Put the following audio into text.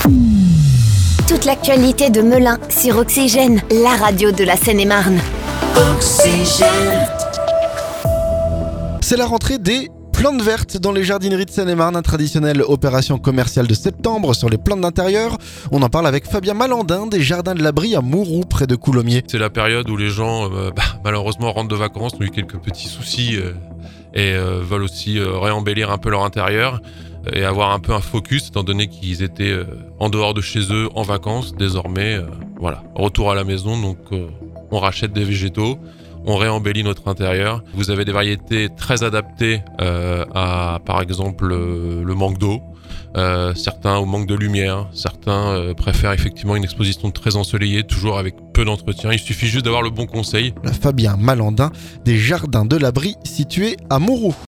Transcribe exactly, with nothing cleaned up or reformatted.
Toute l'actualité de Melun sur Oxygène, la radio de la Seine-et-Marne. Oxygène. C'est la rentrée des plantes vertes dans les jardineries de Seine-et-Marne, une traditionnelle opération commerciale de septembre sur les plantes d'intérieur. On en parle avec Fabien Malandin des Jardins de l'Abri à Mouroux, près de Coulommiers. C'est la période où les gens, euh, bah, malheureusement, rentrent de vacances, ont eu quelques petits soucis euh, et euh, veulent aussi euh, réembellir un peu leur intérieur et avoir un peu un focus, étant donné qu'ils étaient euh, en dehors de chez eux, en vacances. Désormais, euh, voilà, retour à la maison, donc euh, on rachète des végétaux, on réembellit notre intérieur. Vous avez des variétés très adaptées euh, à, par exemple, euh, le manque d'eau. Euh, certains au manque de lumière, certains euh, préfèrent effectivement une exposition très ensoleillée, toujours avec peu d'entretien. Il suffit juste d'avoir le bon conseil. Fabien Malandin des Jardins de l'Abri situés à Mouroux.